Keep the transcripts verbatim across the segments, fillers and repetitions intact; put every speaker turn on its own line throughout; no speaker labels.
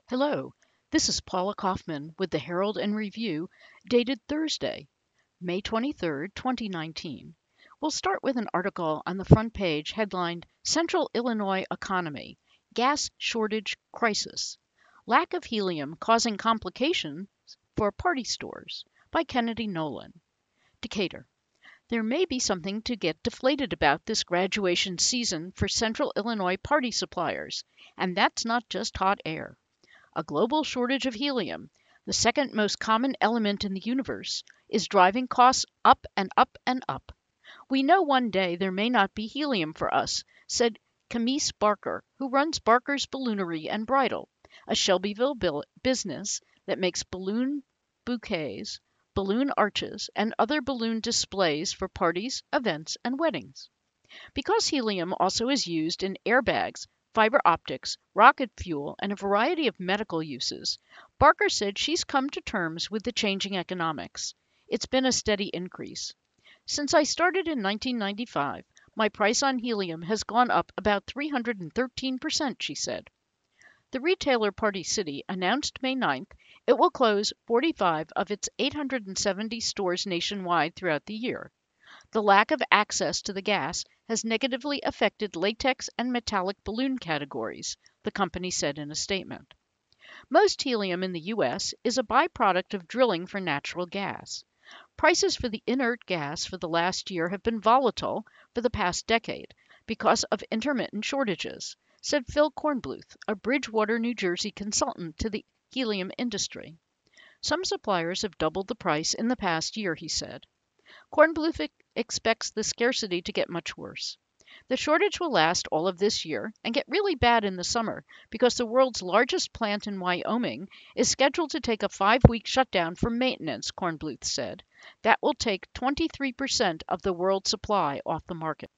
Hello, this is Paula Kaufman with the Herald and Review, dated Thursday, May twenty-third, twenty nineteen. We'll start with an article on the front page headlined Central Illinois Economy Gas Shortage Crisis Lack of Helium Causing Complications for Party Stores by Kennedy Nolan. Decatur. There may be something to get deflated about this graduation season for Central Illinois party suppliers, and that's not just hot air. A global shortage of helium, the second most common element in the universe, is driving costs up and up and up. We know one day there may not be helium for us, said Camise Barker, who runs Barker's Balloonery and Bridal, a Shelbyville bil- business that makes balloon bouquets, balloon arches, and other balloon displays for parties, events, and weddings. Because helium also is used in airbags, fiber optics, rocket fuel, and a variety of medical uses, Barker said she's come to terms with the changing economics. It's been a steady increase. Since I started in nineteen ninety-five, my price on helium has gone up about three hundred thirteen percent, she said. The retailer Party City announced May ninth it will close forty-five of its eight hundred seventy stores nationwide throughout the year. The lack of access to the gas has negatively affected latex and metallic balloon categories, the company said in a statement. Most helium in the U S is a byproduct of drilling for natural gas. Prices for the inert gas for the last year have been volatile for the past decade because of intermittent shortages, said Phil Kornbluth, a Bridgewater, New Jersey consultant to the helium industry. Some suppliers have doubled the price in the past year, he said. Kornbluth expects the scarcity to get much worse. The shortage will last all of this year and get really bad in the summer because the world's largest plant in Wyoming is scheduled to take a five-week shutdown for maintenance, Kornbluth said. That will take twenty-three percent of the world supply off the market.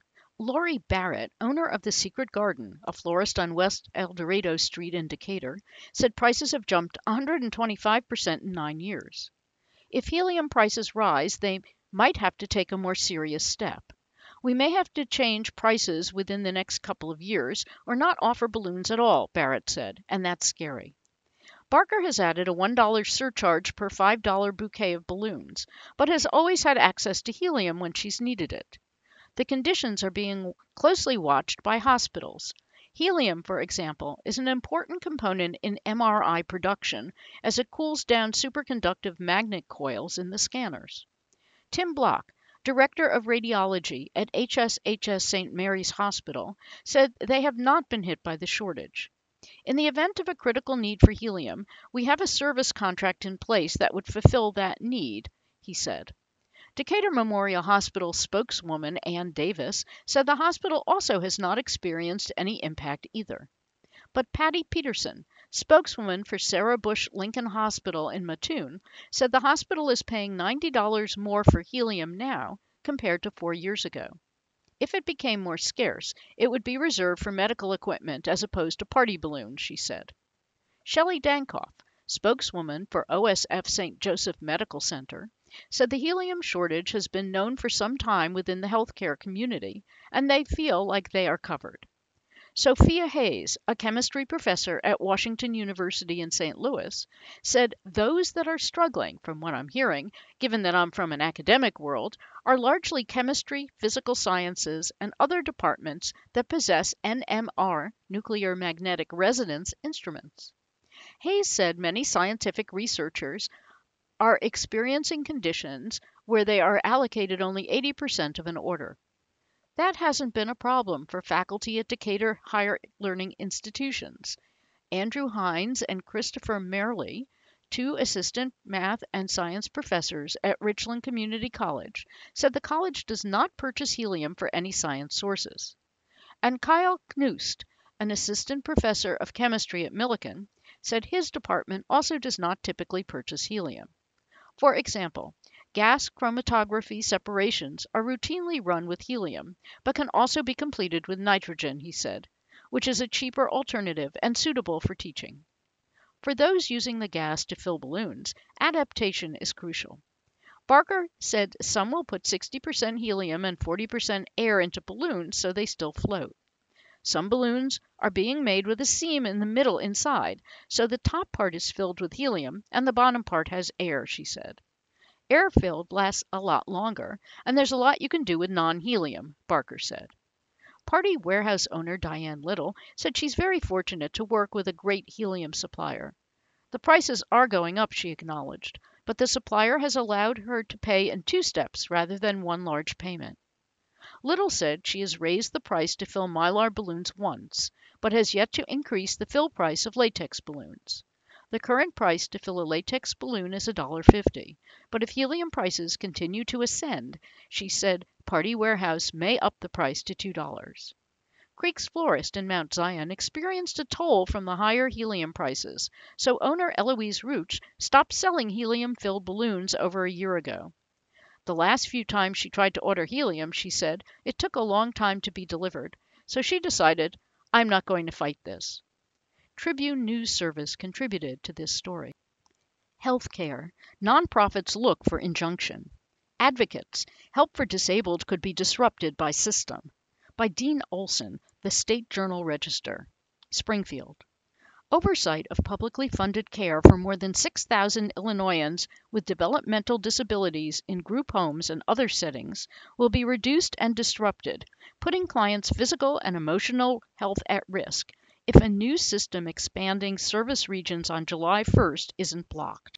Lori Barrett, owner of The Secret Garden, a florist on West El Dorado Street in Decatur, said prices have jumped one hundred twenty-five percent in nine years. If helium prices rise, they might have to take a more serious step. We may have to change prices within the next couple of years or not offer balloons at all, Barrett said, and that's scary. Barker has added a one dollar surcharge per five dollar bouquet of balloons, but has always had access to helium when she's needed it. The conditions are being closely watched by hospitals. Helium, for example, is an important component in M R I production as it cools down superconductive magnet coils in the scanners. Tim Block, director of radiology at H S H S Saint Mary's Hospital, said they have not been hit by the shortage. In the event of a critical need for helium, we have a service contract in place that would fulfill that need, he said. Decatur Memorial Hospital spokeswoman Ann Davis said the hospital also has not experienced any impact either. But Patty Peterson, spokeswoman for Sarah Bush Lincoln Hospital in Mattoon, said the hospital is paying ninety dollars more for helium now compared to four years ago. If it became more scarce, it would be reserved for medical equipment as opposed to party balloons, she said. Shelley Dankoff, spokeswoman for O S F Saint Joseph Medical Center, said the helium shortage has been known for some time within the healthcare community, and they feel like they are covered. Sophia Hayes, a chemistry professor at Washington University in Saint Louis, said those that are struggling, from what I'm hearing, given that I'm from an academic world, are largely chemistry, physical sciences, and other departments that possess N M R, nuclear magnetic resonance instruments. Hayes said many scientific researchers are experiencing conditions where they are allocated only eighty percent of an order. That hasn't been a problem for faculty at Decatur higher learning institutions. Andrew Hines and Christopher Merle, two assistant math and science professors at Richland Community College, said the college does not purchase helium for any science sources. And Kyle Knust, an assistant professor of chemistry at Millikan, said his department also does not typically purchase helium. For example, gas chromatography separations are routinely run with helium, but can also be completed with nitrogen, he said, which is a cheaper alternative and suitable for teaching. For those using the gas to fill balloons, adaptation is crucial. Barker said some will put sixty percent helium and forty percent air into balloons so they still float. Some balloons are being made with a seam in the middle inside, so the top part is filled with helium and the bottom part has air, she said. Air-filled lasts a lot longer, and there's a lot you can do with non-helium, Barker said. Party Warehouse owner Diane Little said she's very fortunate to work with a great helium supplier. The prices are going up, she acknowledged, but the supplier has allowed her to pay in two steps rather than one large payment. Little said she has raised the price to fill Mylar balloons once, but has yet to increase the fill price of latex balloons. The current price to fill a latex balloon is one dollar fifty, but if helium prices continue to ascend, she said Party Warehouse may up the price to two dollars. Creek's Florist in Mount Zion experienced a toll from the higher helium prices, so owner Eloise Rooch stopped selling helium-filled balloons over a year ago. The last few times she tried to order helium, she said, it took a long time to be delivered, so she decided, I'm not going to fight this. Tribune News Service contributed to this story. Healthcare. Nonprofits look for injunction. Advocates. Help for disabled could be disrupted by system. By Dean Olson, The State Journal-Register. Springfield. Oversight of publicly funded care for more than six thousand Illinoisans with developmental disabilities in group homes and other settings will be reduced and disrupted, putting clients' physical and emotional health at risk if a new system expanding service regions on July first isn't blocked.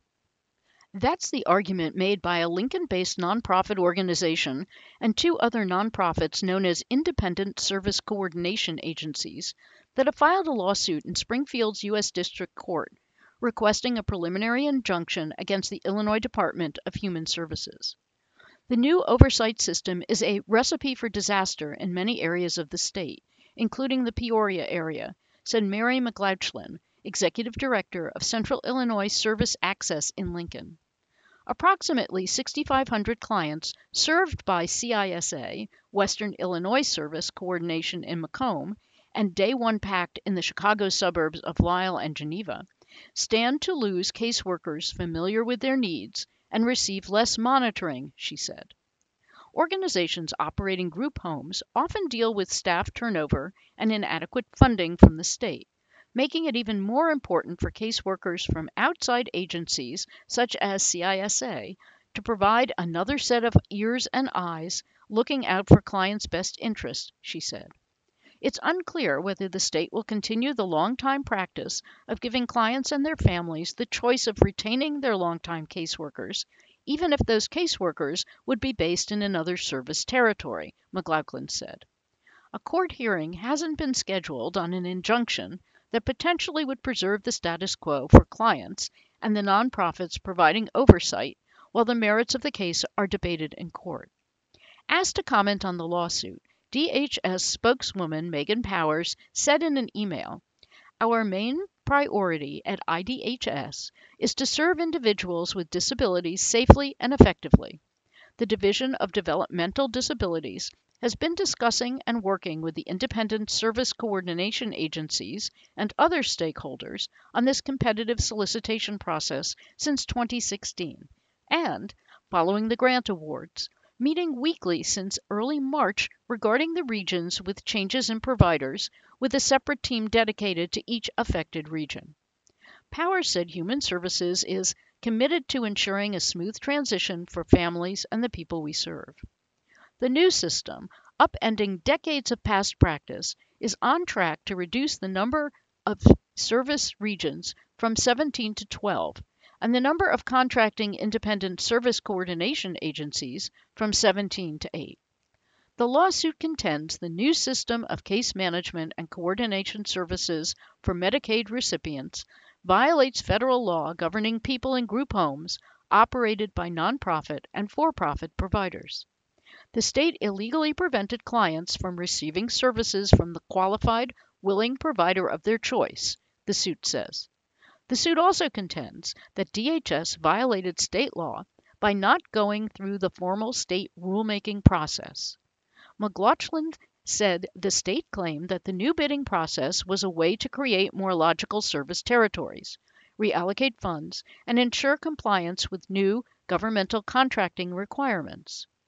That's the argument made by a Lincoln-based nonprofit organization and two other nonprofits known as Independent Service Coordination Agencies that have filed a lawsuit in Springfield's U S District Court requesting a preliminary injunction against the Illinois Department of Human Services. The new oversight system is a recipe for disaster in many areas of the state, including the Peoria area, said Mary McLauchlin, Executive Director of Central Illinois Service Access in Lincoln. Approximately six thousand five hundred clients served by C I S A, Western Illinois Service Coordination in Macomb, and Day One Pact in the Chicago suburbs of Lisle and Geneva, stand to lose caseworkers familiar with their needs and receive less monitoring, she said. Organizations operating group homes often deal with staff turnover and inadequate funding from the state, making it even more important for caseworkers from outside agencies such as C I S A to provide another set of ears and eyes looking out for clients' best interests, she said. It's unclear whether the state will continue the long-time practice of giving clients and their families the choice of retaining their long-time caseworkers, even if those caseworkers would be based in another service territory, McLauchlin said. A court hearing hasn't been scheduled on an injunction that potentially would preserve the status quo for clients and the nonprofits providing oversight while the merits of the case are debated in court. Asked to comment on the lawsuit, D H S spokeswoman Megan Powers said in an email, "Our main priority at I D H S is to serve individuals with disabilities safely and effectively. The Division of Developmental Disabilities has been discussing and working with the independent service coordination agencies and other stakeholders on this competitive solicitation process since twenty sixteen, and, following the grant awards, meeting weekly since early March regarding the regions with changes in providers, with a separate team dedicated to each affected region." Powers said Human Services is committed to ensuring a smooth transition for families and the people we serve. The new system, upending decades of past practice, is on track to reduce the number of service regions from seventeen to twelve, and the number of contracting independent service coordination agencies from seventeen to eight. The lawsuit contends the new system of case management and coordination services for Medicaid recipients violates federal law governing people in group homes operated by nonprofit and for-profit providers. The state illegally prevented clients from receiving services from the qualified, willing provider of their choice, the suit says. The suit also contends that D H S violated state law by not going through the formal state rulemaking process. McLauchlin said the state claimed that the new bidding process was a way to create more logical service territories, reallocate funds, and ensure compliance with new governmental contracting requirements.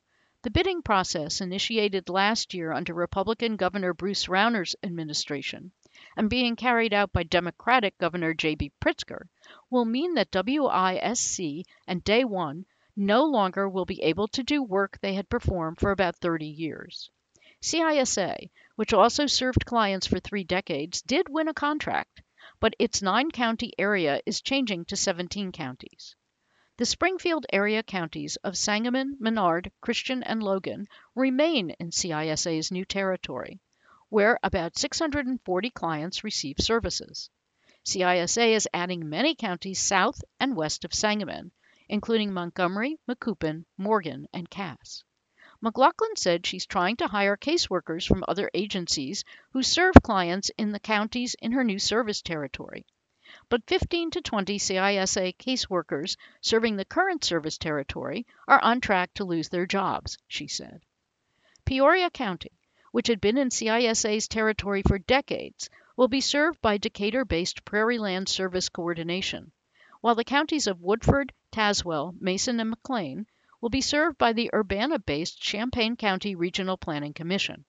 The bidding process, initiated last year under Republican Governor Bruce Rauner's administration and being carried out by Democratic Governor J B Pritzker, will mean that W I S C and Day One no longer will be able to do work they had performed for about thirty years. C I S A, which also served clients for three decades, did win a contract, but its nine-county area is changing to seventeen counties. The Springfield area counties of Sangamon, Menard, Christian, and Logan remain in C I S A's new territory, where about six hundred forty clients receive services. C I S A is adding many counties south and west of Sangamon, including Montgomery, Macoupin, Morgan, and Cass. McLaughlin said she's trying to hire caseworkers from other agencies who serve clients in the counties in her new service territory. But fifteen to twenty C I S A caseworkers serving the current service territory are on track to lose their jobs, she said. Peoria County, which had been in C I S A's territory for decades, will be served by Decatur-based Prairie Land Service Coordination, while the counties of Woodford, Tazewell, Mason, and McLean will be served by the Urbana-based Champaign County Regional Planning Commission.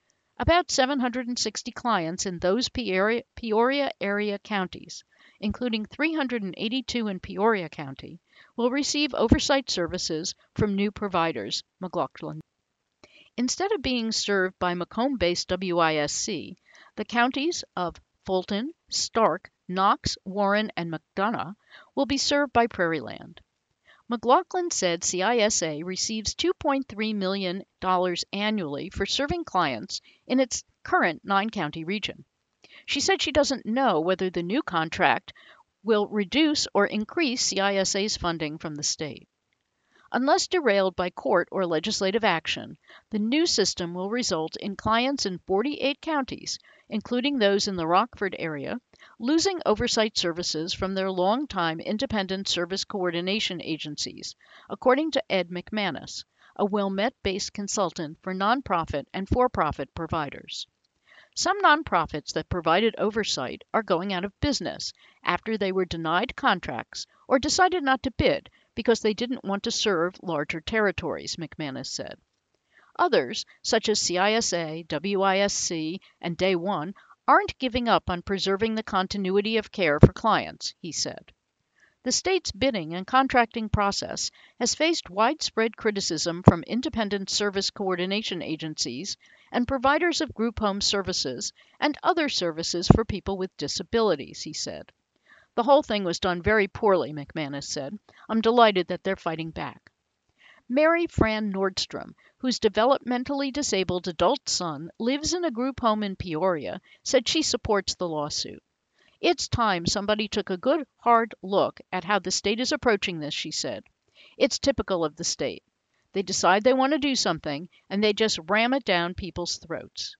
About seven hundred sixty clients in those Peoria, Peoria area counties, including three hundred eighty-two in Peoria County, will receive oversight services from new providers, McLaughlin. Instead of being served by Macomb-based W I S C, the counties of Fulton, Stark, Knox, Warren, and McDonough will be served by Prairie Land. McLaughlin said C I S A receives two point three million dollars annually for serving clients in its current nine-county region. She said she doesn't know whether the new contract will reduce or increase C I S A's funding from the state. Unless derailed by court or legislative action, the new system will result in clients in forty-eight counties, including those in the Rockford area, losing oversight services from their longtime independent service coordination agencies, according to Ed McManus, a Wilmette-based consultant for nonprofit and for-profit providers. Some nonprofits that provided oversight are going out of business after they were denied contracts or decided not to bid because they didn't want to serve larger territories, McManus said. Others, such as C I S A, W I S C, and Day One, aren't giving up on preserving the continuity of care for clients, he said. The state's bidding and contracting process has faced widespread criticism from independent service coordination agencies and providers of group home services and other services for people with disabilities, he said. The whole thing was done very poorly, McManus said. I'm delighted that they're fighting back. Mary Fran Nordstrom, whose developmentally disabled adult son lives in a group home in Peoria, said she supports the lawsuit. It's time somebody took a good, hard look at how the state is approaching this, she said. It's typical of the state. They decide they want to do something, and they just ram it down people's throats.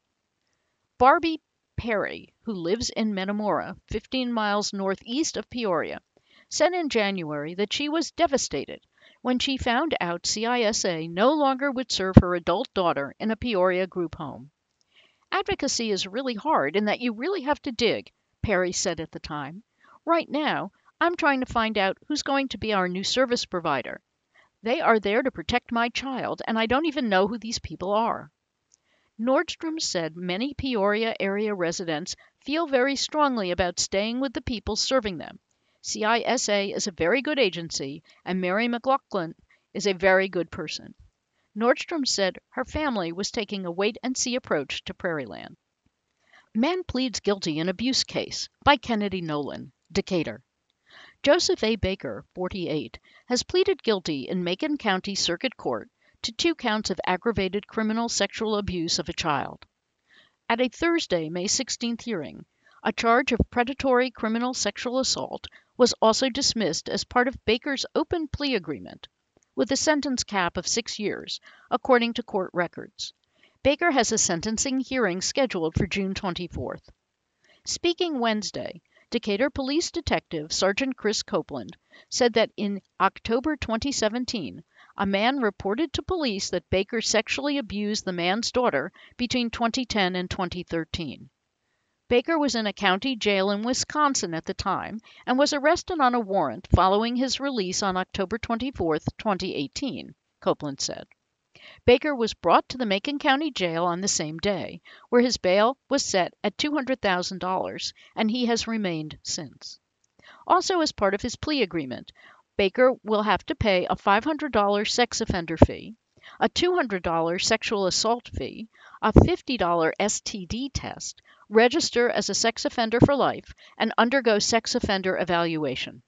Barbie Perry, who lives in Metamora, fifteen miles northeast of Peoria, said in January that she was devastated when she found out C I S A no longer would serve her adult daughter in a Peoria group home. Advocacy is really hard in that you really have to dig, Perry said at the time. Right now, I'm trying to find out who's going to be our new service provider. They are there to protect my child, and I don't even know who these people are. Nordstrom said many Peoria area residents feel very strongly about staying with the people serving them. C I S A is a very good agency, and Mary McLaughlin is a very good person. Nordstrom said her family was taking a wait-and-see approach to Prairie Land. Man pleads guilty in abuse case by Kennedy Nolan, Decatur. Joseph A. Baker, forty-eight, has pleaded guilty in Macon County Circuit Court to two counts of aggravated criminal sexual abuse of a child. At a Thursday, May sixteenth hearing, a charge of predatory criminal sexual assault was also dismissed as part of Baker's open plea agreement, with a sentence cap of six years, according to court records. Baker has a sentencing hearing scheduled for June twenty-fourth. Speaking Wednesday, Decatur Police Detective Sergeant Chris Copeland said that in October twenty seventeen, a man reported to police that Baker sexually abused the man's daughter between twenty ten and twenty thirteen. Baker was in a county jail in Wisconsin at the time and was arrested on a warrant following his release on October twenty-fourth, twenty eighteen, Copeland said. Baker was brought to the Macon County Jail on the same day, where his bail was set at two hundred thousand dollars, and he has remained since. Also, as part of his plea agreement, Baker will have to pay a five hundred dollars sex offender fee, a two hundred dollars sexual assault fee, a fifty dollars S T D test, register as a sex offender for life, and undergo sex offender evaluation.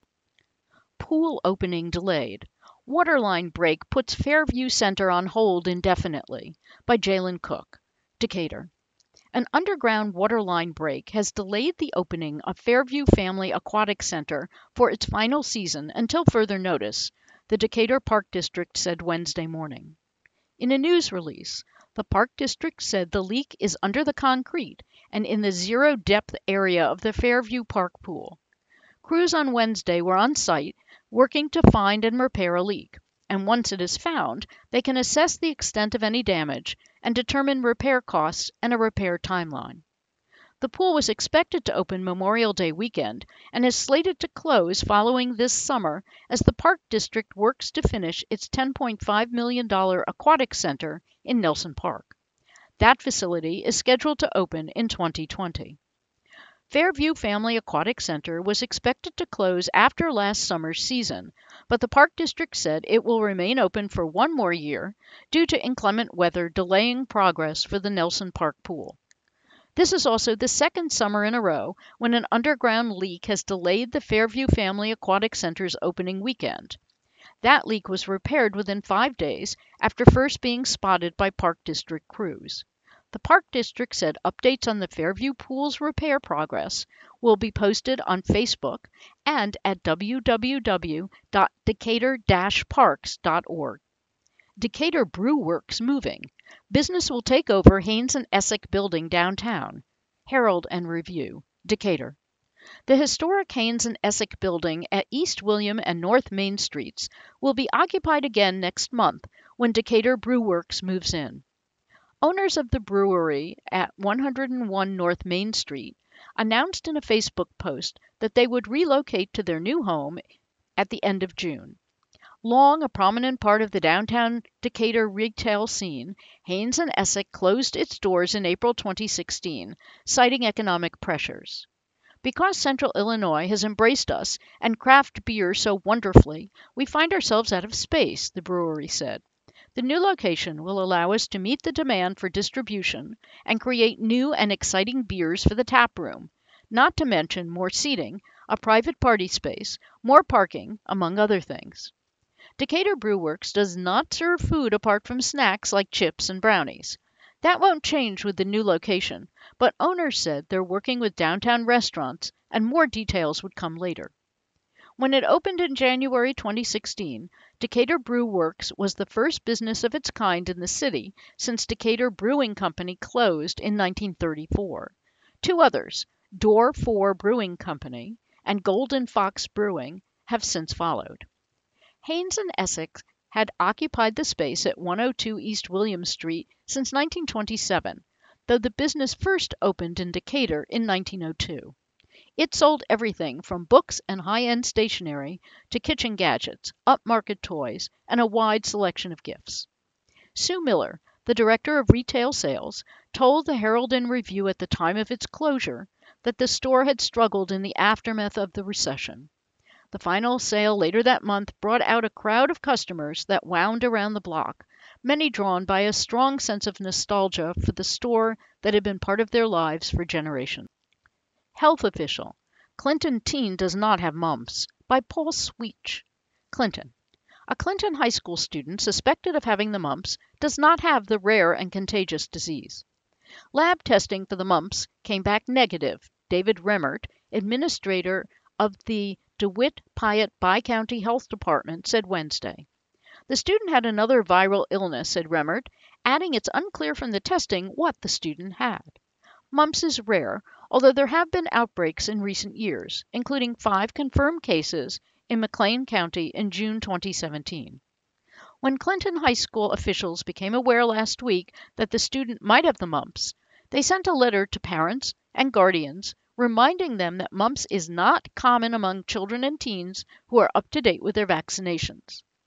Pool opening delayed. Waterline break puts Fairview Center on hold indefinitely, by Jalen Cook, Decatur. An underground waterline break has delayed the opening of Fairview Family Aquatic Center for its final season until further notice, the Decatur Park District said Wednesday morning. In a news release, the Park District said the leak is under the concrete and in the zero-depth area of the Fairview Park pool. Crews on Wednesday were on site working to find and repair a leak, and once it is found, they can assess the extent of any damage and determine repair costs and a repair timeline. The pool was expected to open Memorial Day weekend and is slated to close following this summer as the Park District works to finish its ten point five million dollars aquatic center in Nelson Park. That facility is scheduled to open in twenty twenty. Fairview Family Aquatic Center was expected to close after last summer's season, but the Park District said it will remain open for one more year due to inclement weather delaying progress for the Nelson Park pool. This is also the second summer in a row when an underground leak has delayed the Fairview Family Aquatic Center's opening weekend. That leak was repaired within five days after first being spotted by Park District crews. The Park District said updates on the Fairview Pool's repair progress will be posted on Facebook and at w w w dot decatur dash parks dot org. Decatur Brew Works moving. Business will take over Haynes and Essick building downtown. Herald and Review, Decatur. The historic Haynes and Essick building at East William and North Main Streets will be occupied again next month when Decatur Brew Works moves in. Owners of the brewery at one oh one North Main Street announced in a Facebook post that they would relocate to their new home at the end of June. Long a prominent part of the downtown Decatur retail scene, Haynes and Essick closed its doors in April twenty sixteen, citing economic pressures. Because Central Illinois has embraced us and craft beer so wonderfully, we find ourselves out of space, the brewery said. The new location will allow us to meet the demand for distribution and create new and exciting beers for the tap room, not to mention more seating, a private party space, more parking, among other things. Decatur Brew Works does not serve food apart from snacks like chips and brownies. That won't change with the new location, but owners said they're working with downtown restaurants and more details would come later. When it opened in January twenty sixteen, Decatur Brew Works was the first business of its kind in the city since Decatur Brewing Company closed in nineteen thirty-four. Two others, Door four Brewing Company and Golden Fox Brewing, have since followed. Haynes and Essick had occupied the space at one oh two East William Street since nineteen twenty-seven, though the business first opened in Decatur in nineteen oh two. It sold everything from books and high-end stationery to kitchen gadgets, upmarket toys, and a wide selection of gifts. Sue Miller, the director of retail sales, told the Herald and Review at the time of its closure that the store had struggled in the aftermath of the recession. The final sale later that month brought out a crowd of customers that wound around the block, many drawn by a strong sense of nostalgia for the store that had been part of their lives for generations. Health official. Clinton teen does not have mumps, by Paul Sweetch. Clinton. A Clinton high school student suspected of having the mumps does not have the rare and contagious disease. Lab testing for the mumps came back negative, David Remmert, administrator of the DeWitt-Piatt Bi-County Health Department, said Wednesday. The student had another viral illness, said Remmert, adding it's unclear from the testing what the student had. Mumps is rare, although there have been outbreaks in recent years, including five confirmed cases in McLean County in June twenty seventeen. When Clinton High School officials became aware last week that the student might have the mumps, they sent a letter to parents and guardians reminding them that mumps is not common among children and teens who are up to date with their vaccinations.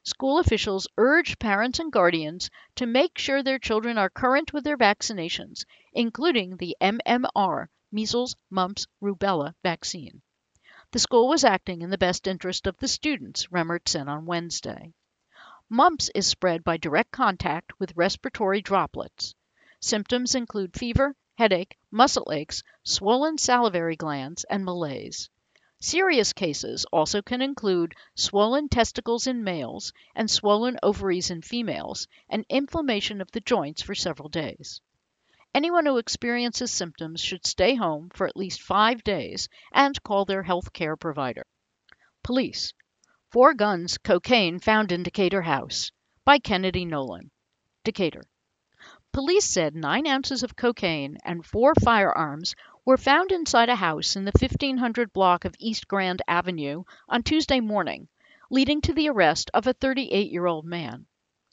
School officials urged parents and guardians to make sure their children are current with their vaccinations, including the M M R, measles, mumps, rubella vaccine. The school was acting in the best interest of the students, Remmert said on Wednesday. Mumps is spread by direct contact with respiratory droplets. Symptoms include fever, headache, muscle aches, swollen salivary glands, and malaise. Serious cases also can include swollen testicles in males and swollen ovaries in females and inflammation of the joints for several days. Anyone who experiences symptoms should stay home for at least five days and call their health care provider. Police. Four guns, cocaine found in Decatur house. By Kennedy Nolan. Decatur. Police said nine ounces of cocaine and four firearms were found inside a house in the fifteen hundred block of East Grand Avenue on Tuesday morning, leading to the arrest of a thirty-eight-year-old man.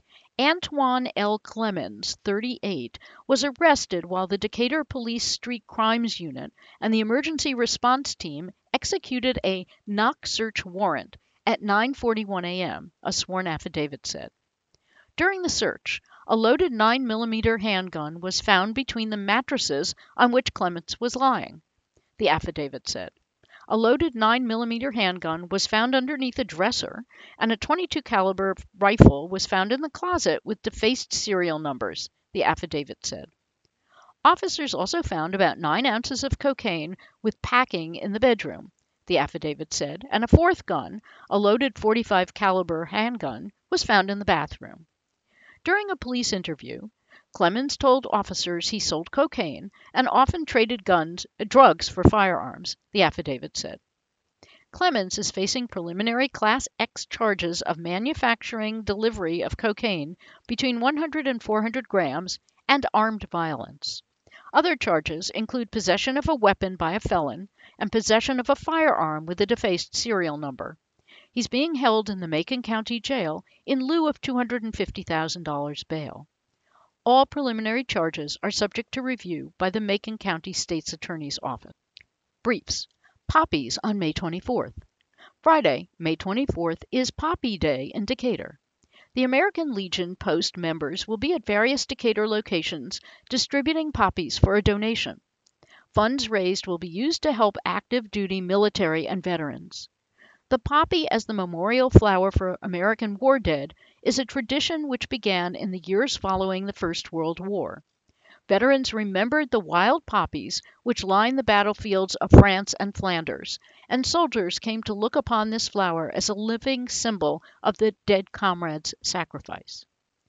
Antoine L. Clemens, thirty-eight, was arrested while the Decatur Police Street Crimes Unit and the Emergency Response Team executed a knock search warrant at nine forty-one a.m., a sworn affidavit said. During the search, a loaded nine millimeter handgun was found between the mattresses on which Clements was lying, the affidavit said. A loaded nine millimeter handgun was found underneath a dresser, and a twenty-two caliber rifle was found in the closet with defaced serial numbers, the affidavit said. Officers also found about nine ounces of cocaine with packing in the bedroom, the affidavit said, and a fourth gun, a loaded forty-five caliber handgun, was found in the bathroom. During a police interview, Clemens told officers he sold cocaine and often traded guns, drugs for firearms, the affidavit said. Clemens is facing preliminary Class X charges of manufacturing delivery of cocaine between one hundred and four hundred grams and armed violence. Other charges include possession of a weapon by a felon and possession of a firearm with a defaced serial number. He's being held in the Macon County Jail in lieu of two hundred fifty thousand dollars bail. All preliminary charges are subject to review by the Macon County State's Attorney's Office. Briefs. Poppies on May twenty-fourth. Friday, May twenty-fourth, is Poppy Day in Decatur. The American Legion Post members will be at various Decatur locations distributing poppies for a donation. Funds raised will be used to help active duty military and veterans. The poppy as the memorial flower for American war dead is a tradition which began in the years following the First World War. Veterans remembered the wild poppies which lined the battlefields of France and Flanders, and soldiers came to look upon this flower as a living symbol of the dead comrades' sacrifice.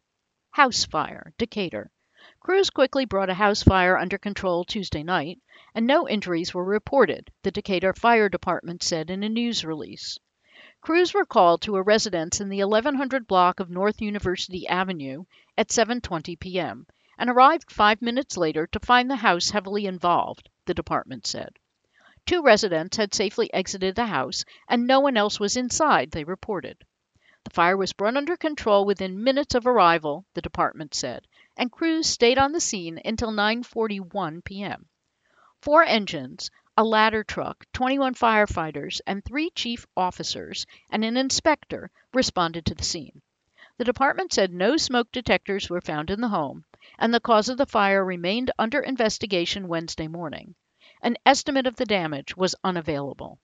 House fire, Decatur. Crews quickly brought a house fire under control Tuesday night, and no injuries were reported, the Decatur Fire Department said in a news release. Crews were called to a residence in the eleven hundred block of North University Avenue at seven twenty p.m. and arrived five minutes later to find the house heavily involved, the department said. Two residents had safely exited the house, and no one else was inside, they reported. The fire was brought under control within minutes of arrival, the department said, and crews stayed on the scene until nine forty-one p.m. Four engines, a ladder truck, twenty-one firefighters, and three chief officers and an inspector responded to the scene. The department said no smoke detectors were found in the home, and the cause of the fire remained under investigation Wednesday morning. An estimate of the damage was unavailable.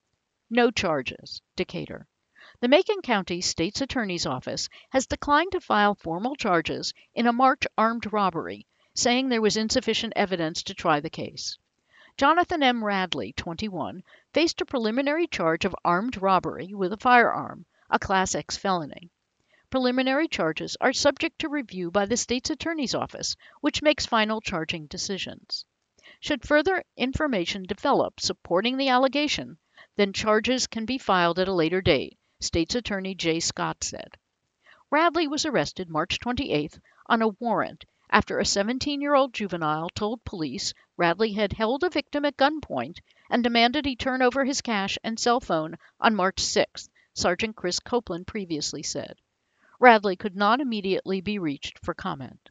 No charges, Decatur. The Macon County State's Attorney's Office has declined to file formal charges in a March armed robbery, saying there was insufficient evidence to try the case. Jonathan M. Radley, twenty-one, faced a preliminary charge of armed robbery with a firearm, a Class X felony. Preliminary charges are subject to review by the state's attorney's office, which makes final charging decisions. Should further information develop supporting the allegation, then charges can be filed at a later date, State's Attorney Jay Scott said. Radley was arrested March twenty-eighth on a warrant after a seventeen-year-old juvenile told police Radley had held a victim at gunpoint and demanded he turn over his cash and cell phone on March sixth, Sergeant Chris Copeland previously said. Radley could not immediately be reached for comment.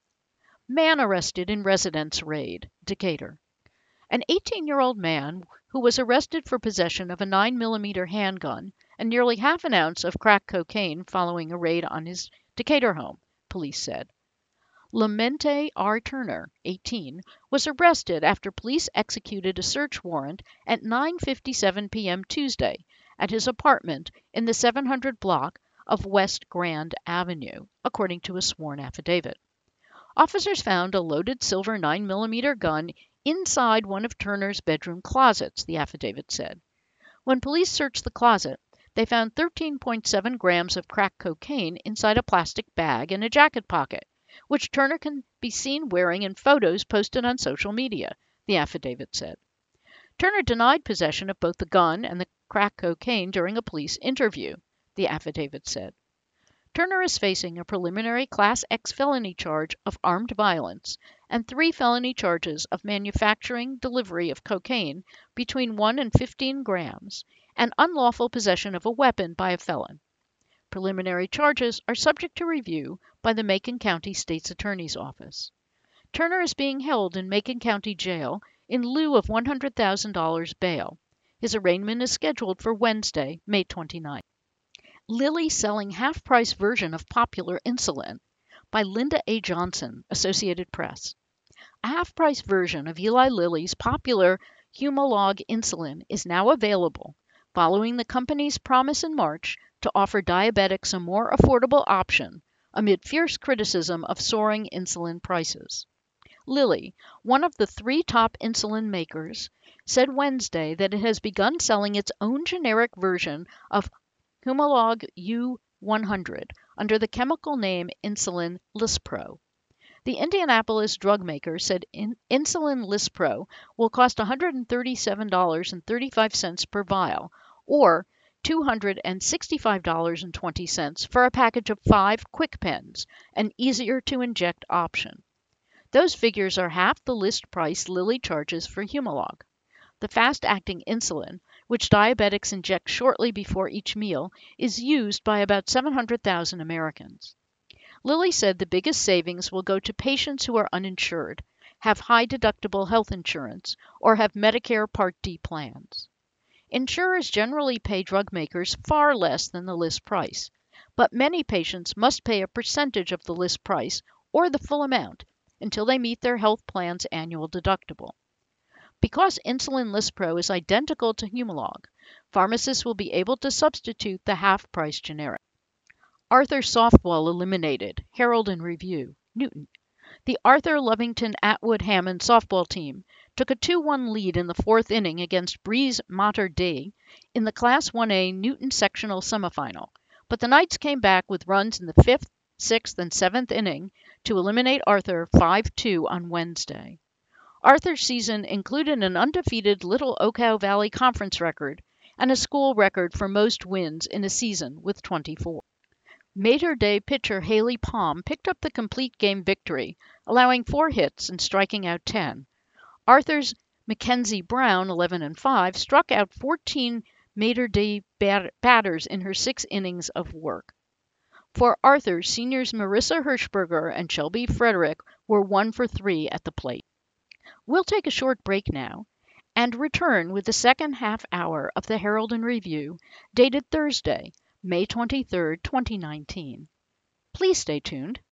Man arrested in residence raid, Decatur. An eighteen-year-old man who was arrested for possession of a nine millimeter handgun and nearly half an ounce of crack cocaine following a raid on his Decatur home, police said. Lamente R. Turner, eighteen, was arrested after police executed a search warrant at nine fifty-seven p m Tuesday at his apartment in the seven hundred block of West Grand Avenue, according to a sworn affidavit. Officers found a loaded silver nine millimeter gun inside one of Turner's bedroom closets, the affidavit said. When police searched the closet, they found thirteen point seven grams of crack cocaine inside a plastic bag in a jacket pocket, which Turner can be seen wearing in photos posted on social media, the affidavit said. Turner denied possession of both the gun and the crack cocaine during a police interview, the affidavit said. Turner is facing a preliminary Class X felony charge of armed violence and three felony charges of manufacturing delivery of cocaine between one and fifteen grams and unlawful possession of a weapon by a felon. Preliminary charges are subject to review by the Macon County State's Attorney's Office. Turner is being held in Macon County Jail in lieu of one hundred thousand dollars bail. His arraignment is scheduled for Wednesday, May twenty-ninth. Lilly selling half-price version of popular insulin by Linda A. Johnson, Associated Press. A half-price version of Eli Lilly's popular Humalog insulin is now available, following the company's promise in March to offer diabetics a more affordable option amid fierce criticism of soaring insulin prices. Lilly, one of the three top insulin makers, said Wednesday that it has begun selling its own generic version of Humalog U one hundred under the chemical name Insulin Lispro. The Indianapolis drug maker said in Insulin Lispro will cost one hundred thirty-seven dollars and thirty-five cents per vial, or two hundred sixty-five dollars and twenty cents for a package of five quick pens, an easier-to-inject option. Those figures are half the list price Lilly charges for Humalog. The fast-acting insulin, which diabetics inject shortly before each meal, is used by about seven hundred thousand Americans. Lilly said the biggest savings will go to patients who are uninsured, have high-deductible health insurance, or have Medicare Part D plans. Insurers generally pay drug makers far less than the list price, but many patients must pay a percentage of the list price or the full amount until they meet their health plan's annual deductible. Because Insulin Lispro is identical to Humalog, pharmacists will be able to substitute the half-price generic. Arthur softball eliminated. Herald and Review. Newton. The Arthur Lovington Atwood Hammond softball team took a two one lead in the fourth inning against Breeze Mater Dei in the Class one A Newton sectional semifinal, but the Knights came back with runs in the fifth, sixth, and seventh inning to eliminate Arthur five two on Wednesday. Arthur's season included an undefeated Little Ocoee Valley Conference record and a school record for most wins in a season with twenty-four. Mater Dei pitcher Haley Palm picked up the complete game victory, allowing four hits and striking out ten. Arthur's Mackenzie Brown, eleven and five, struck out fourteen Mater Dei bat- batters in her six innings of work. For Arthur, seniors Marissa Hirschberger and Shelby Frederick were one for three at the plate. We'll take a short break now and return with the second half hour of the Herald and Review, dated Thursday, May twenty-third, twenty nineteen. Please stay tuned.